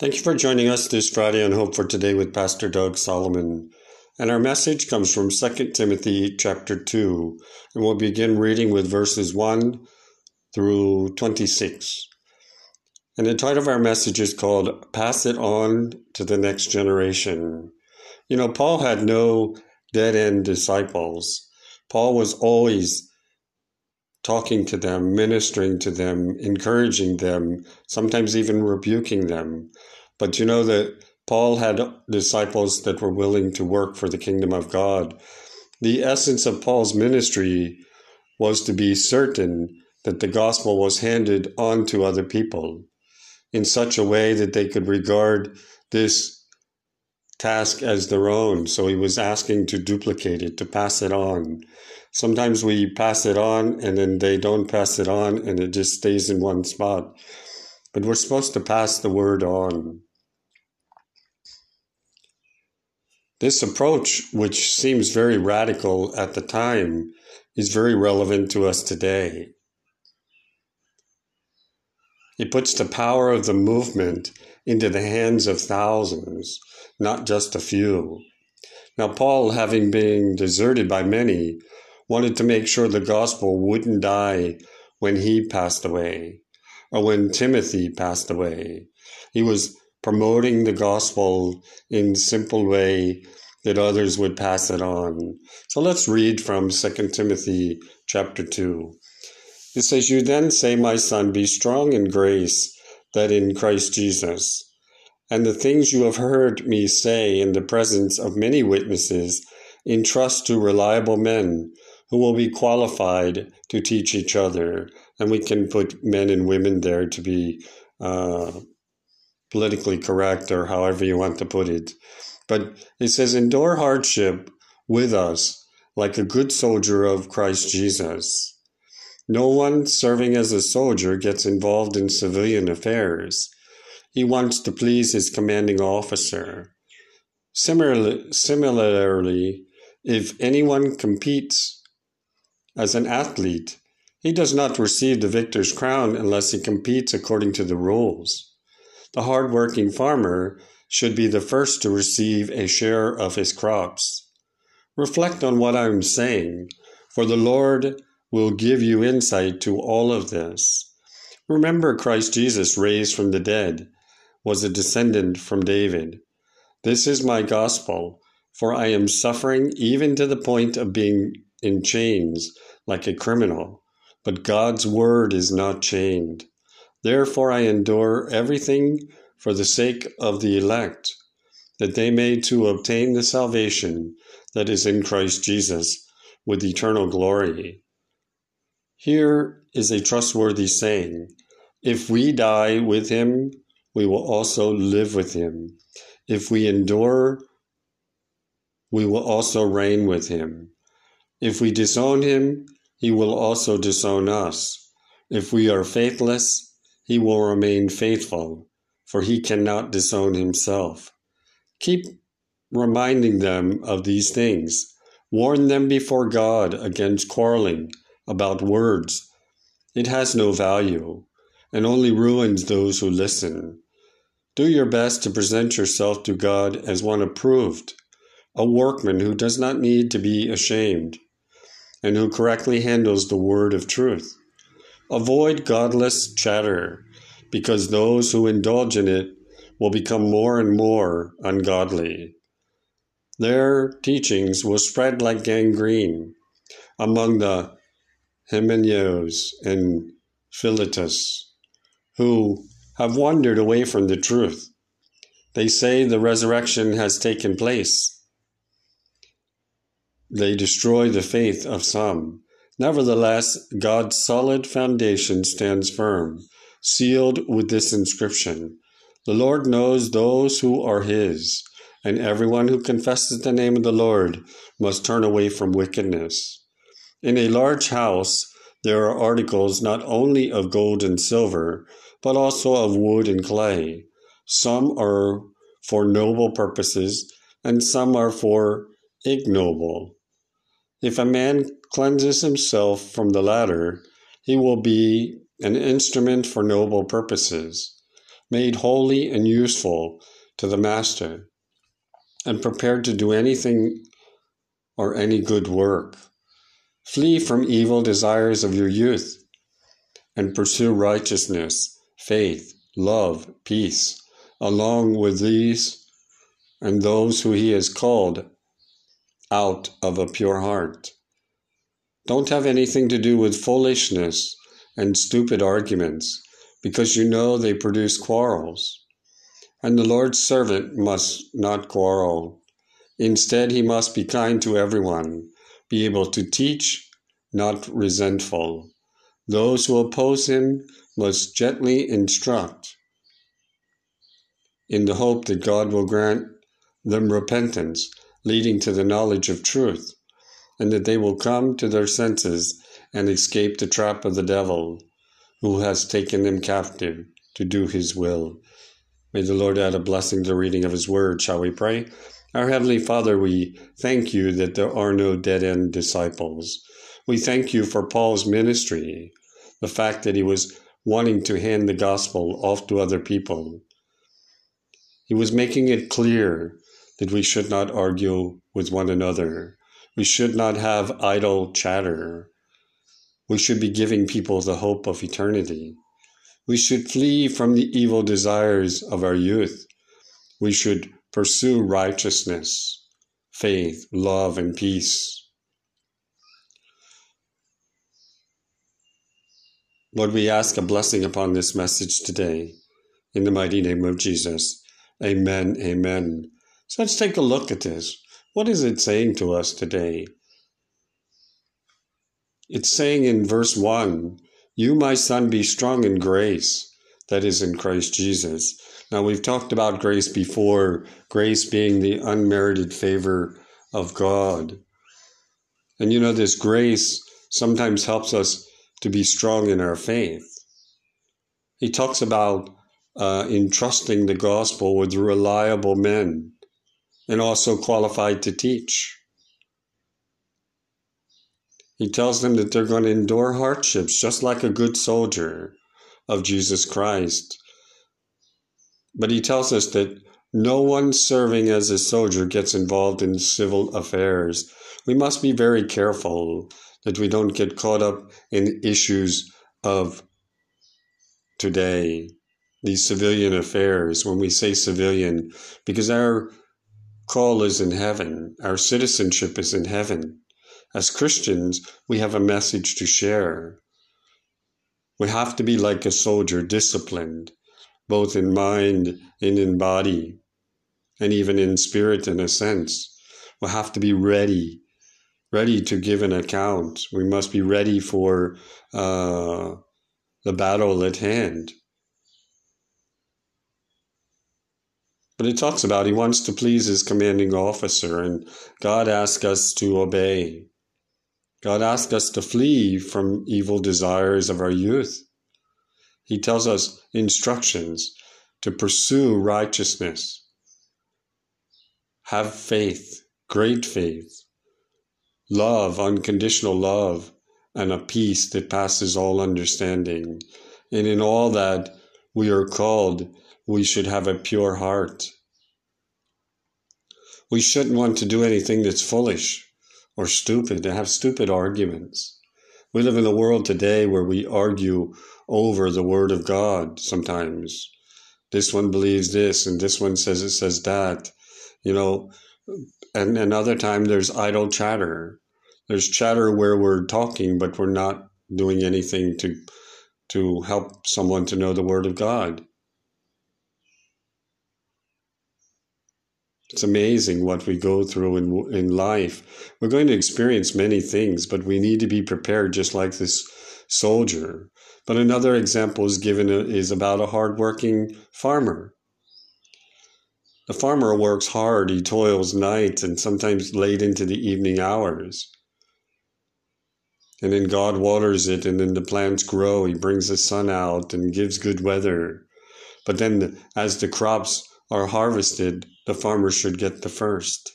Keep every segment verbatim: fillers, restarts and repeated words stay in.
Thank you for joining us this Friday on Hope for Today with Pastor Doug Solomon. And our message comes from Second Timothy chapter two, and we'll begin reading with verses one through twenty-six. And the title of our message is called Pass It On to the Next Generation. You know, Paul had no dead-end disciples. Paul was always talking to them, ministering to them, encouraging them, sometimes even rebuking them. But you know that Paul had disciples that were willing to work for the kingdom of God. The essence of Paul's ministry was to be certain that the gospel was handed on to other people in such a way that they could regard this task as their own. So he was asking to duplicate it, to pass it on. Sometimes we pass it on and then they don't pass it on and it just stays in one spot. But we're supposed to pass the word on. This approach, which seems very radical at the time, is very relevant to us today. It puts the power of the movement into the hands of thousands, not just a few. Now, Paul, having been deserted by many, wanted to make sure the gospel wouldn't die when he passed away or when Timothy passed away. He was promoting the gospel in a simple way that others would pass it on. So let's read from Second Timothy chapter two. It says, "You then say, my son, be strong in grace that in Christ Jesus. And the things you have heard me say in the presence of many witnesses, entrust to reliable men who will be qualified to teach each other." And we can put men and women there to be uh, politically correct or however you want to put it. But it says, "Endure hardship with us like a good soldier of Christ Jesus. No one serving as a soldier gets involved in civilian affairs. He wants to please his commanding officer. Similarly, similarly, if anyone competes as an athlete, he does not receive the victor's crown unless he competes according to the rules. The hard-working farmer should be the first to receive a share of his crops. Reflect on what I am saying, for the Lord will give you insight to all of this. Remember, Christ Jesus, raised from the dead, was a descendant from David. This is my gospel, for I am suffering even to the point of being in chains like a criminal, but God's word is not chained. Therefore I endure everything for the sake of the elect, that they may too obtain the salvation that is in Christ Jesus with eternal glory. Here is a trustworthy saying, if we die with him, we will also live with him. If we endure, we will also reign with him. If we disown him, he will also disown us. If we are faithless, he will remain faithful, for he cannot disown himself. Keep reminding them of these things. Warn them before God against quarreling about words. It has no value and only ruins those who listen. Do your best to present yourself to God as one approved, a workman who does not need to be ashamed, and who correctly handles the word of truth. Avoid godless chatter, because those who indulge in it will become more and more ungodly. Their teachings will spread like gangrene among the Hymenaeus and Philetus, who have wandered away from the truth. They say the resurrection has taken place. They destroy the faith of some. Nevertheless, God's solid foundation stands firm, sealed with this inscription: the Lord knows those who are his, and everyone who confesses the name of the Lord must turn away from wickedness. In a large house, there are articles not only of gold and silver, but also of wood and clay. Some are for noble purposes, and some are for ignoble. If a man cleanses himself from the latter, he will be an instrument for noble purposes. made holy and useful to the Master, and prepared to do anything or any good work. Flee from evil desires of your youth and pursue righteousness, faith, love, peace, along with these and those who he has called out of a pure heart. Don't have anything to do with foolishness and stupid arguments, because you know they produce quarrels. And the Lord's servant must not quarrel. Instead, he must be kind to everyone, be able to teach, not resentful. Those who oppose him must gently instruct, in the hope that God will grant them repentance, leading to the knowledge of truth, and that they will come to their senses and escape the trap of the devil, who has taken them captive to do his will. May the Lord add a blessing to the reading of his word. Shall we pray? Our Heavenly Father, we thank you that there are no dead-end disciples. We thank you for Paul's ministry, the fact that he was wanting to hand the gospel off to other people. He was making it clear that we should not argue with one another. We should not have idle chatter. We should be giving people the hope of eternity. We should flee from the evil desires of our youth. We should pursue righteousness, faith, love, and peace. Lord, we ask a blessing upon this message today. In the mighty name of Jesus. Amen, amen. So let's take a look at this. What is it saying to us today? It's saying in verse one, you, my son, be strong in grace, that is in Christ Jesus. Now, we've talked about grace before, grace being the unmerited favor of God. And you know, this grace sometimes helps us to be strong in our faith. He talks about uh, entrusting the gospel with reliable men and also qualified to teach. He tells them that they're going to endure hardships just like a good soldier of Jesus Christ. But he tells us that no one serving as a soldier gets involved in civil affairs. We must be very careful that we don't get caught up in issues of today, these civilian affairs. When we say civilian, because our call is in heaven, our citizenship is in heaven. As Christians, we have a message to share. We have to be like a soldier, disciplined, both in mind and in body, and even in spirit in a sense. We have to be ready, ready to give an account. We must be ready for uh, the battle at hand. But it talks about he wants to please his commanding officer, and God asks us to obey. God asks us to flee from evil desires of our youth. He tells us instructions to pursue righteousness, have faith, great faith, love, unconditional love, and a peace that passes all understanding. And in all that we are called, we should have a pure heart. We shouldn't want to do anything that's foolish or stupid, to have stupid arguments. We live in a world today where we argue over the Word of God sometimes. This one believes this, and this one says it says that. You know, and another time there's idle chatter. There's chatter where we're talking, but we're not doing anything to, to help someone to know the Word of God. It's amazing what we go through in in life. We're going to experience many things, but we need to be prepared just like this soldier. But another example is given is about a hardworking farmer. The farmer works hard. He toils nights and sometimes late into the evening hours. And then God waters it, and then the plants grow. He brings the sun out and gives good weather. But then as the crops are harvested, the farmer should get the first.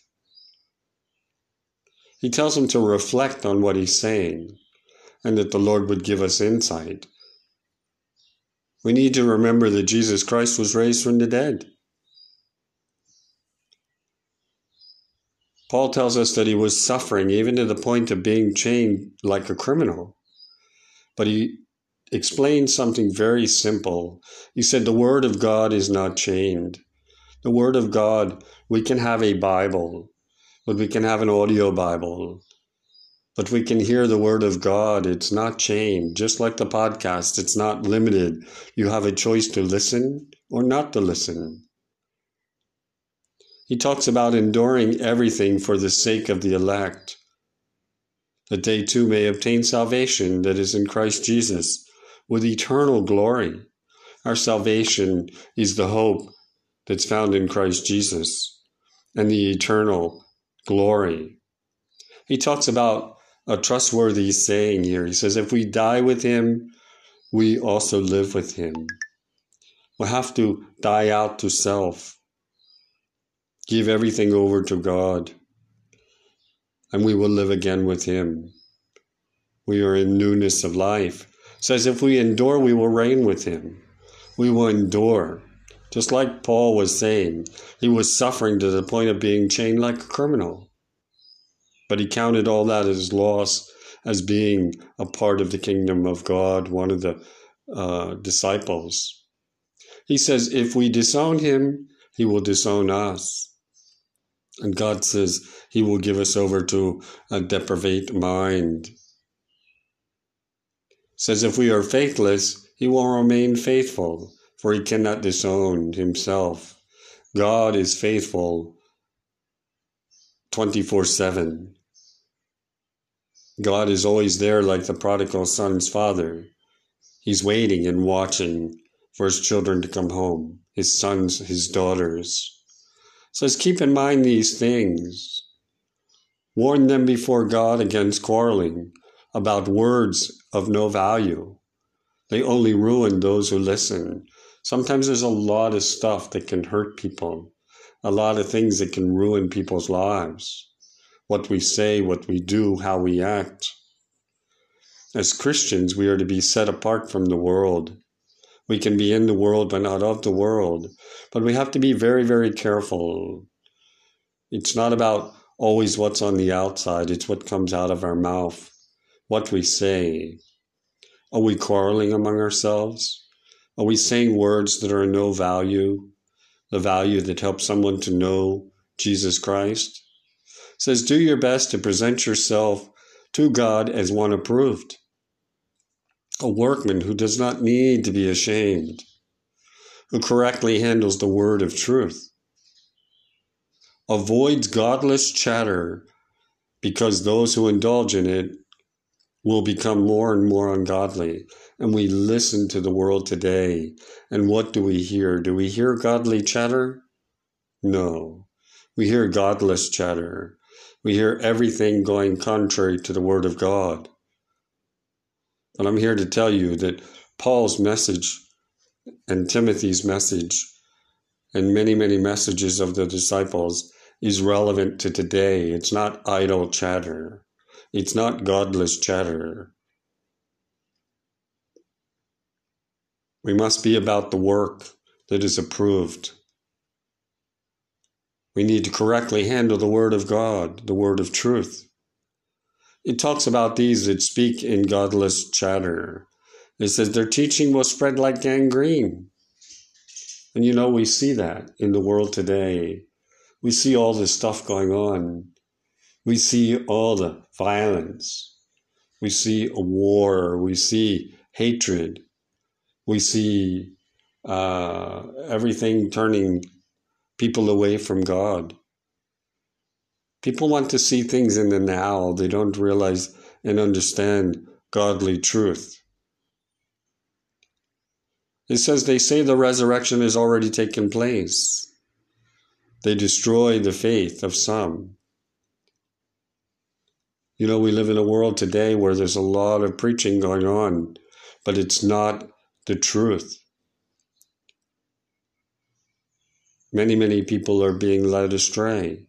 He tells him to reflect on what he's saying, and that the Lord would give us insight. We need to remember that Jesus Christ was raised from the dead. Paul tells us that he was suffering even to the point of being chained like a criminal. But he explained something very simple. He said the Word of God is not chained. The Word of God, we can have a Bible, but we can have an audio Bible. But we can hear the Word of God. It's not chained. Just like the podcast, it's not limited. You have a choice to listen or not to listen. He talks about enduring everything for the sake of the elect, that they too may obtain salvation that is in Christ Jesus with eternal glory. Our salvation is the hope that's found in Christ Jesus and the eternal glory. He talks about a trustworthy saying here. He says, if we die with him, we also live with him. We have to die out to self. Give everything over to God, and we will live again with him. We are in newness of life. It says if we endure, we will reign with him. We will endure. Just like Paul was saying, he was suffering to the point of being chained like a criminal. But he counted all that as loss, as being a part of the kingdom of God, one of the uh, disciples. He says, if we disown him, he will disown us. And God says he will give us over to a depravate mind. Says if we are faithless, he will remain faithful, for he cannot disown himself. God is faithful twenty-four seven. God is always there like the prodigal son's father. He's waiting and watching for his children to come home, his sons, his daughters. Says, keep in mind these things. Warn them before God against quarreling about words of no value. They only ruin those who listen. Sometimes there's a lot of stuff that can hurt people, a lot of things that can ruin people's lives. What we say, what we do, how we act. As Christians, we are to be set apart from the world. We can be in the world, but not of the world. But we have to be very, very careful. It's not about always what's on the outside. It's what comes out of our mouth, what we say. Are we quarreling among ourselves? Are we saying words that are of no value? The value that helps someone to know Jesus Christ? It says, do your best to present yourself to God as one approved. A workman who does not need to be ashamed, who correctly handles the word of truth, avoids godless chatter, because those who indulge in it will become more and more ungodly. And we listen to the world today, and what do we hear? Do we hear godly chatter? No. We hear godless chatter. We hear everything going contrary to the word of God. But I'm here to tell you that Paul's message and Timothy's message and many, many messages of the disciples is relevant to today. It's not idle chatter. It's not godless chatter. We must be about the work that is approved. We need to correctly handle the word of God, the word of truth. It talks about these that speak in godless chatter. It says their teaching will spread like gangrene. And you know, we see that in the world today. We see all this stuff going on. We see all the violence. We see a war. We see hatred. We see uh, everything turning people away from God. People want to see things in the now. They don't realize and understand godly truth. It says they say the resurrection has already taken place. They destroy the faith of some. You know, we live in a world today where there's a lot of preaching going on, but it's not the truth. Many, many people are being led astray.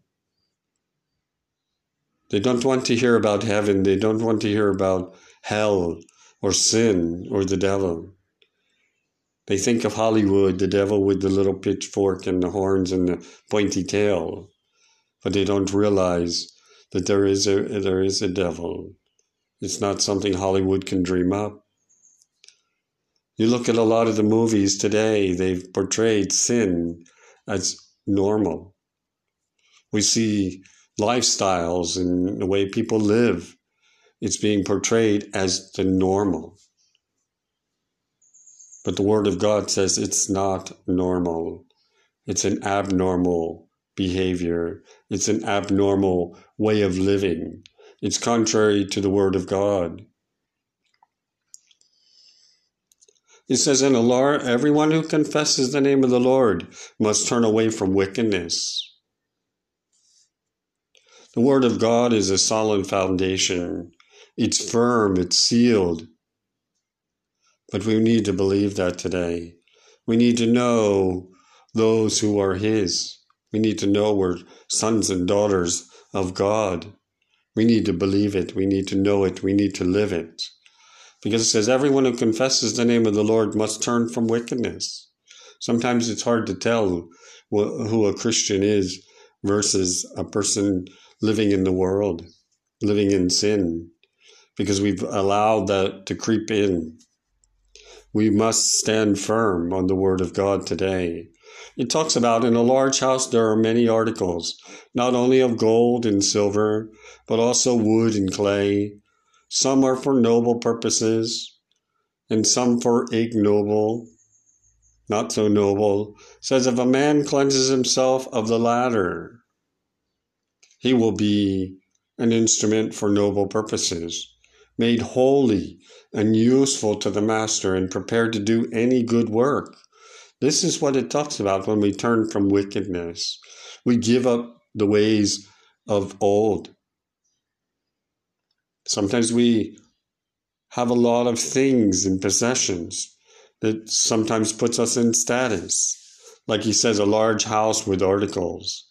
They don't want to hear about heaven. They don't want to hear about hell or sin or the devil. They think of Hollywood, the devil with the little pitchfork and the horns and the pointy tail, but they don't realize that there is a there is a devil. It's not something Hollywood can dream up. You look at a lot of the movies today, they've portrayed sin as normal. We see lifestyles and the way people live. It's being portrayed as the normal. But the Word of God says it's not normal. It's an abnormal behavior. It's an abnormal way of living. It's contrary to the Word of God. It says, "In the Lord, everyone who confesses the name of the Lord must turn away from wickedness." The Word of God is a solid foundation. It's firm, it's sealed. But we need to believe that today. We need to know those who are His. We need to know we're sons and daughters of God. We need to believe it. We need to know it. We need to live it. Because it says, everyone who confesses the name of the Lord must turn from wickedness. Sometimes it's hard to tell who a Christian is versus a person living in the world, living in sin, because we've allowed that to creep in. We must stand firm on the Word of God today. It talks about in a large house there are many articles, not only of gold and silver, but also wood and clay. Some are for noble purposes, and some for ignoble, not so noble. It says, if a man cleanses himself of the latter, he will be an instrument for noble purposes, made holy and useful to the master and prepared to do any good work. This is what it talks about when we turn from wickedness. We give up the ways of old. Sometimes we have a lot of things and possessions that sometimes puts us in status. Like he says, a large house with articles.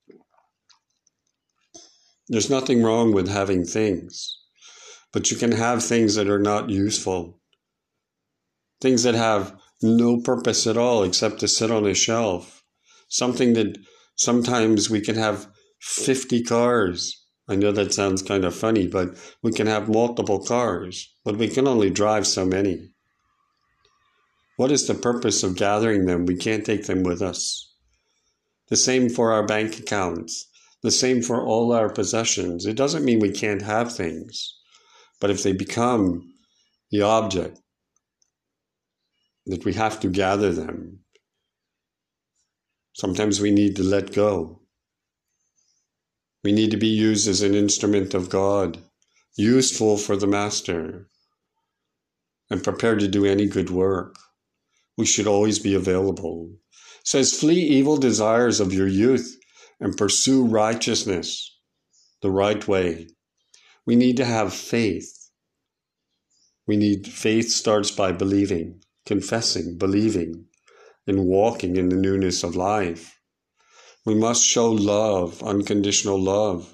There's nothing wrong with having things. But you can have things that are not useful. Things that have no purpose at all except to sit on a shelf. Something that sometimes we can have fifty cars. I know that sounds kind of funny, but we can have multiple cars, but we can only drive so many. What is the purpose of gathering them? We can't take them with us. The same for our bank accounts. The same for all our possessions. It doesn't mean we can't have things. But if they become the object, that we have to gather them, sometimes we need to let go. We need to be used as an instrument of God, useful for the Master, and prepared to do any good work. We should always be available. It says, flee evil desires of your youth and pursue righteousness, the right way. We need to have faith. We need faith starts by believing, confessing, believing, and walking in the newness of life. We must show love, unconditional love,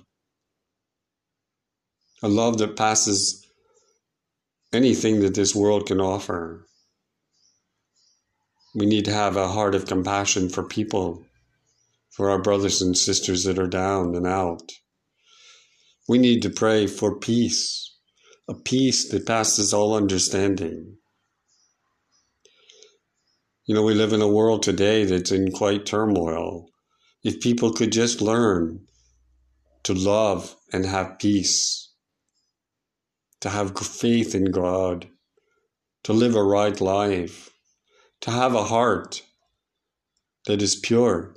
a love that passes anything that this world can offer. We need to have a heart of compassion for people, for our brothers and sisters that are down and out. We need to pray for peace, a peace that passes all understanding. You know, we live in a world today that's in quite turmoil. If people could just learn to love and have peace, to have faith in God, to live a right life, to have a heart that is pure.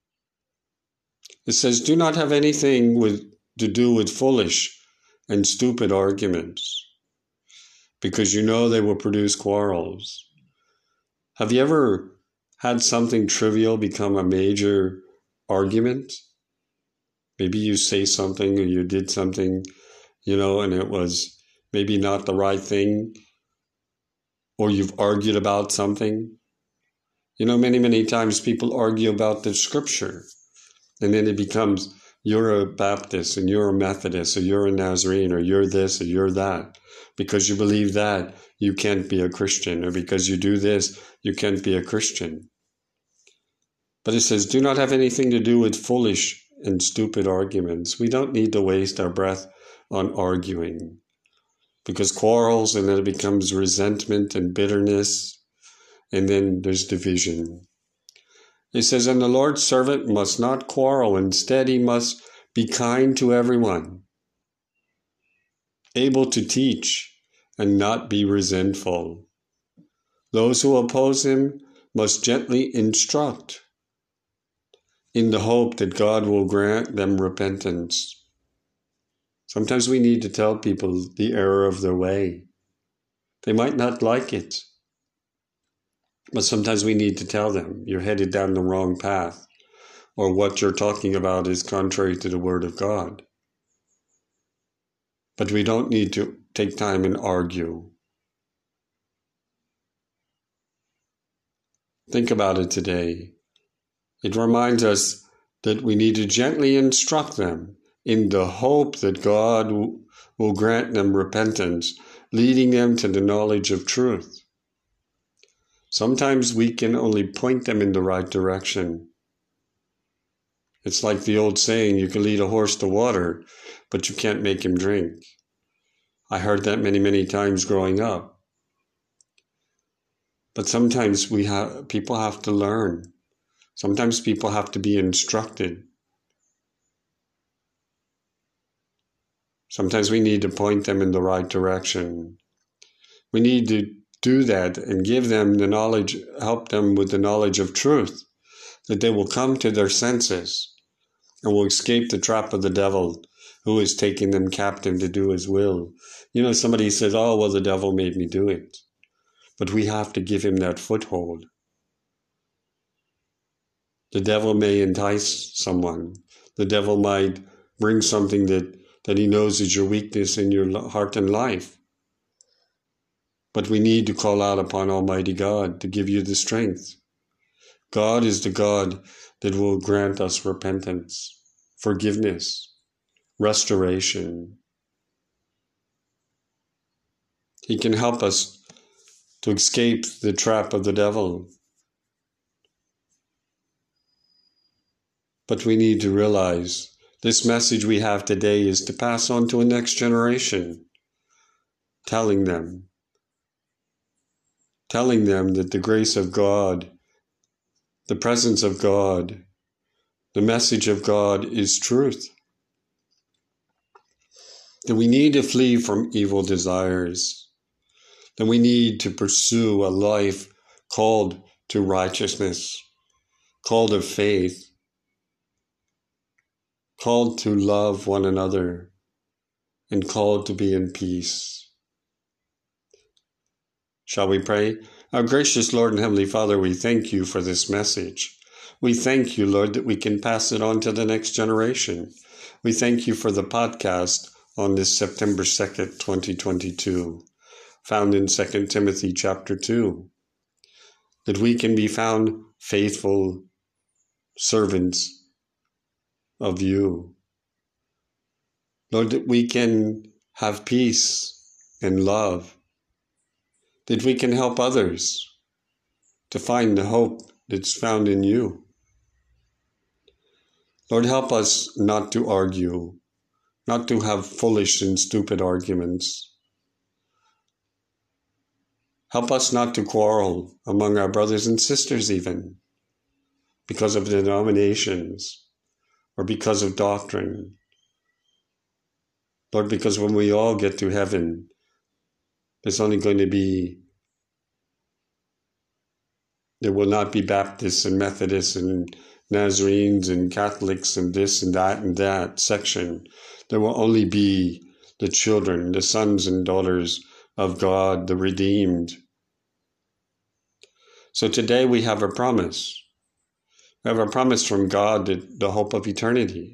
It says, do not have anything with, to do with foolish and stupid arguments, because you know they will produce quarrels. Have you ever had something trivial become a major argument? Maybe you say something or you did something, you know, and it was maybe not the right thing, or you've argued about something. You know, many, many times people argue about the scripture, and then it becomes you're a Baptist and you're a Methodist or you're a Nazarene or you're this or you're that. Because you believe that, you can't be a Christian. Or because you do this, you can't be a Christian. But it says, do not have anything to do with foolish and stupid arguments. We don't need to waste our breath on arguing. Because quarrels, and then it becomes resentment and bitterness, and then there's division. It says, and the Lord's servant must not quarrel. Instead, he must be kind to everyone, able to teach and not be resentful. Those who oppose him must gently instruct in the hope that God will grant them repentance. Sometimes we need to tell people the error of their way. They might not like it, but sometimes we need to tell them, you're headed down the wrong path, or what you're talking about is contrary to the Word of God. But we don't need to take time and argue. Think about it today. It reminds us that we need to gently instruct them in the hope that God will grant them repentance, leading them to the knowledge of truth. Sometimes we can only point them in the right direction. It's like the old saying, you can lead a horse to water, but you can't make him drink. I heard that many, many times growing up. But sometimes we have people have to learn. Sometimes people have to be instructed. Sometimes we need to point them in the right direction. We need to do that and give them the knowledge, help them with the knowledge of truth, that they will come to their senses and will escape the trap of the devil who is taking them captive to do his will. You know, somebody says, oh, well, the devil made me do it. But we have to give him that foothold. The devil may entice someone. The devil might bring something that, that he knows is your weakness in your heart and life. But we need to call out upon Almighty God to give you the strength. God is the God that will grant us repentance, forgiveness, restoration. He can help us to escape the trap of the devil. But we need to realize this message we have today is to pass on to a next generation, telling them, telling them that the grace of God, the presence of God, the message of God is truth. That we need to flee from evil desires. That we need to pursue a life called to righteousness, called of faith, called to love one another, and called to be in peace. Shall we pray? Our gracious Lord and Heavenly Father, we thank you for this message. We thank you, Lord, that we can pass it on to the next generation. We thank you for the podcast on this September second, twenty twenty-two, found in Second Timothy chapter two, that we can be found faithful servants of you. Lord, that we can have peace and love, that we can help others to find the hope that's found in you. Lord, help us not to argue, not to have foolish and stupid arguments. Help us not to quarrel among our brothers and sisters even, because of denominations or because of doctrine. Lord, because when we all get to heaven, there's only going to be, there will not be Baptists and Methodists and Nazarenes and Catholics and this and that and that section. There will only be the children, the sons and daughters of God, the redeemed. So today we have a promise. We have a promise from God, that the hope of eternity.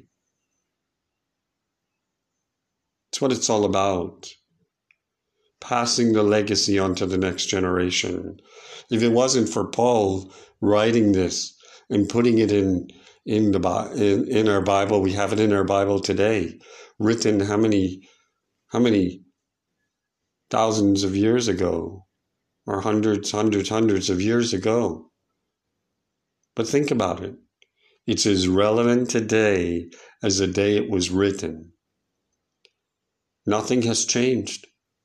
It's what it's all about. Passing the legacy on to the next generation. If it wasn't for Paul writing this and putting it in, in the in, in our Bible. We have it in our Bible today, written how many how many thousands of years ago, or hundreds, hundreds, hundreds of years ago. But think about it. It's as relevant today as the day it was written. Nothing has changed.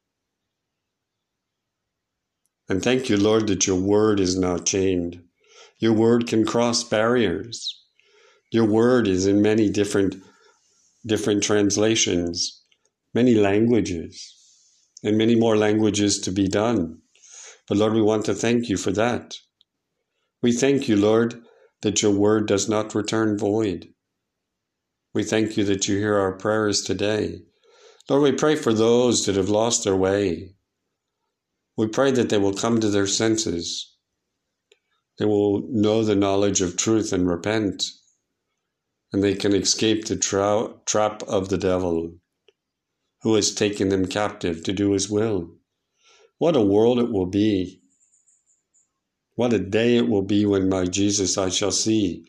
And thank you, Lord, that your word is not chained. Your word can cross barriers. Your word is in many different, different translations, many languages, and many more languages to be done. But Lord, we want to thank you for that. We thank you, Lord, that your word does not return void. We thank you that you hear our prayers today. Lord, we pray for those that have lost their way. We pray that they will come to their senses. They will know the knowledge of truth and repent, and they can escape the tra- trap of the devil, who has taken them captive to do his will. What a world it will be. What a day it will be when my Jesus I shall see.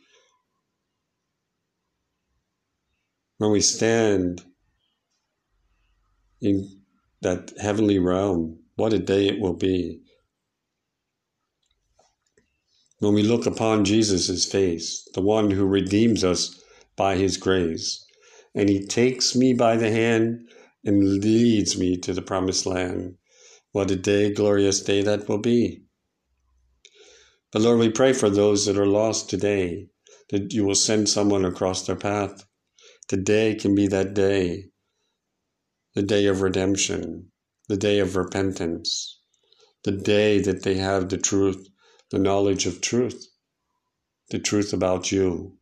When we stand in that heavenly realm, what a day it will be. When we look upon Jesus' face, the one who redeems us by his grace, and he takes me by the hand and leads me to the promised land. What a day, glorious day that will be. But Lord, we pray for those that are lost today, that you will send someone across their path. Today can be that day, the day of redemption, the day of repentance, the day that they have the truth, the knowledge of truth, the truth about you,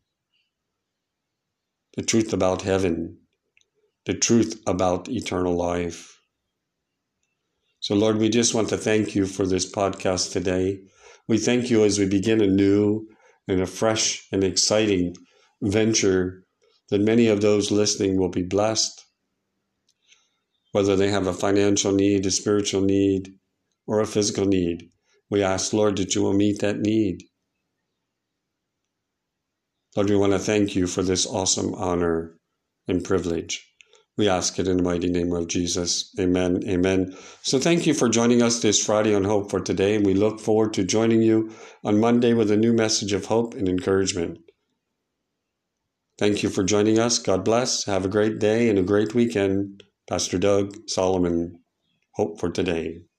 the truth about heaven, the truth about eternal life. So Lord, we just want to thank you for this podcast today. We thank you as we begin a new and a fresh and exciting venture, that many of those listening will be blessed, whether they have a financial need, a spiritual need, or a physical need. We ask, Lord, that you will meet that need. Lord, we want to thank you for this awesome honor and privilege. We ask it in the mighty name of Jesus. Amen. Amen. So thank you for joining us this Friday on Hope for Today, and we look forward to joining you on Monday with a new message of hope and encouragement. Thank you for joining us. God bless. Have a great day and a great weekend. Pastor Doug Solomon, Hope for Today.